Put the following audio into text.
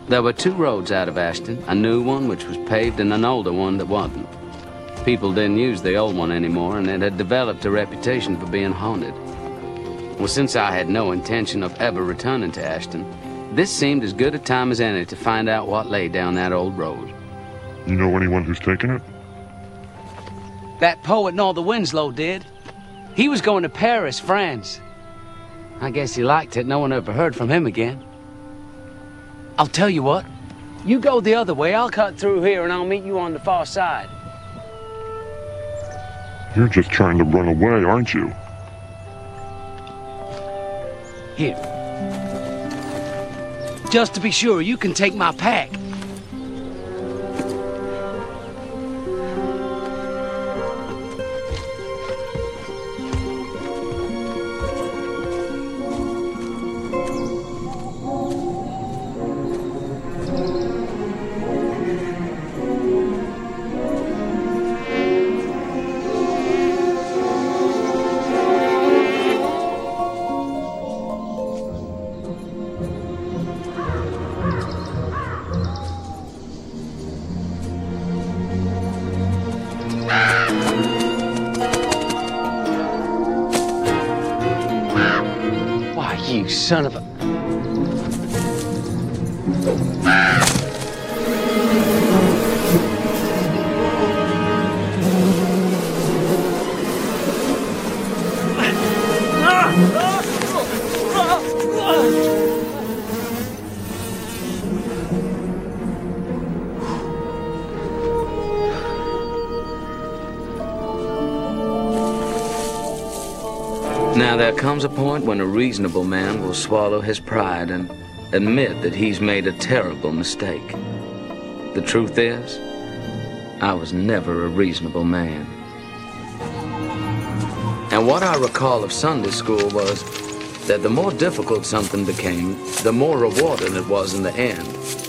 There were two roads out of Ashton, a new one which was paved and an older one that wasn't. People didn't use the old one anymore, and it had developed a reputation for being haunted. Well, since I had no intention of ever returning to Ashton, this seemed as good a time as any to find out what lay down that old road. You know anyone who's taken it? That poet Norther Winslow did. He was going to Paris, France. I guess he liked it. No one ever heard from him again. I'll tell you what. You go the other way. I'll cut through here and I'll meet you on the far side. You're just trying to run away, aren't you? Here. Just to be sure, you can take my pack. You son of a... Now, there comes a point when a reasonable man will swallow his pride and admit that he's made a terrible mistake. The truth is, I was never a reasonable man. And what I recall of Sunday school was that the more difficult something became, the more rewarding it was in the end.